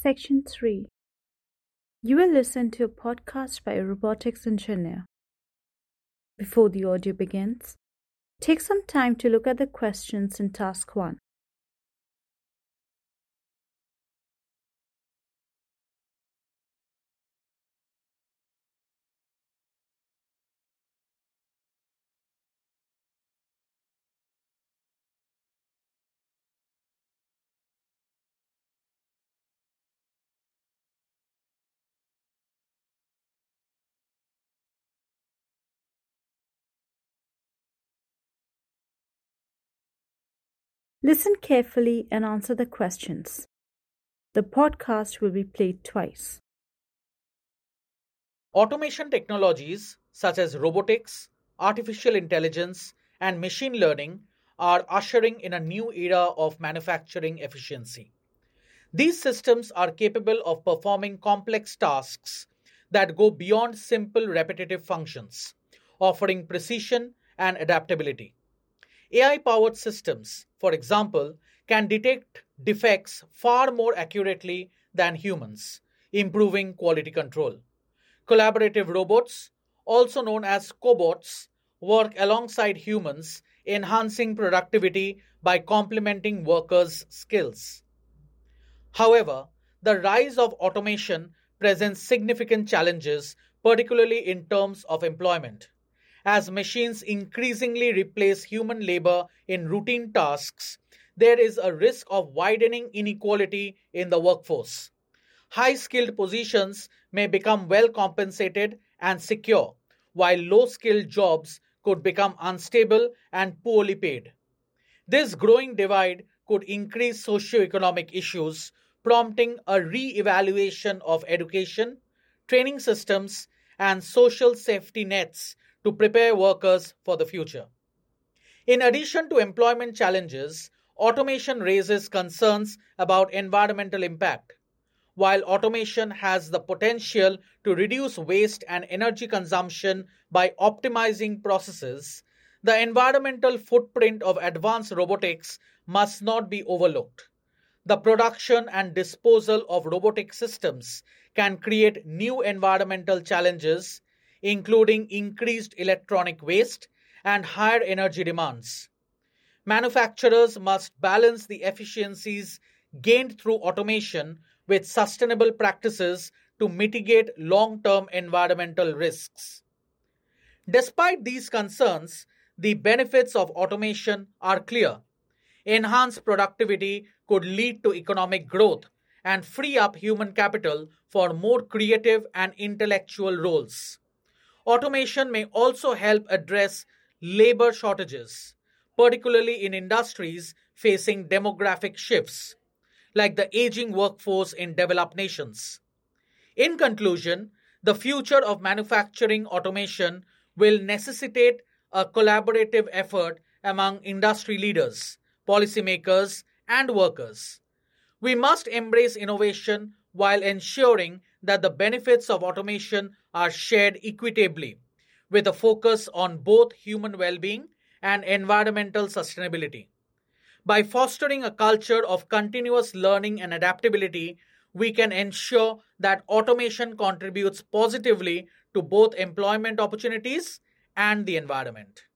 Section 3. You will listen to a podcast by a robotics engineer. Before the audio begins, take some time to look at the questions in Task 1. Listen carefully and answer the questions. The podcast will be played twice. Automation technologies such as robotics, artificial intelligence, and machine learning are ushering in a new era of manufacturing efficiency. These systems are capable of performing complex tasks that go beyond simple repetitive functions, offering precision and adaptability. AI powered systems, for example, can detect defects far more accurately than humans, improving quality control. Collaborative robots, also known as cobots, work alongside humans, enhancing productivity by complementing workers' skills. However, the rise of automation presents significant challenges, particularly in terms of employment. As machines increasingly replace human labor in routine tasks, there is a risk of widening inequality in the workforce. High skilled positions may become well compensated and secure, while low skilled jobs could become unstable and poorly paid. This growing divide could increase socioeconomic issues, prompting a re evaluation of education, training systems, and social safety nets to prepare workers for the future. In addition to employment challenges, automation raises concerns about environmental impact. While automation has the potential to reduce waste and energy consumption by optimizing processes, the environmental footprint of advanced robotics must not be overlooked. The production and disposal of robotic systems can create new environmental challenges, including increased electronic waste and higher energy demands. Manufacturers must balance the efficiencies gained through automation with sustainable practices to mitigate long term environmental risks. Despite these concerns, the benefits of automation are clear. Enhanced productivity could lead to economic growth and free up human capital for more creative and intellectual roles. Automation may also help address labor shortages, particularly in industries facing demographic shifts, like the aging workforce in developed nations. In conclusion, the future of manufacturing automation will necessitate a collaborative effort among industry leaders, policymakers, and workers. We must embrace innovation while ensuring that the benefits of automation are shared equitably, with a focus on both human well being and environmental sustainability. By fostering a culture of continuous learning and adaptability, we can ensure that automation contributes positively to both employment opportunities and the environment.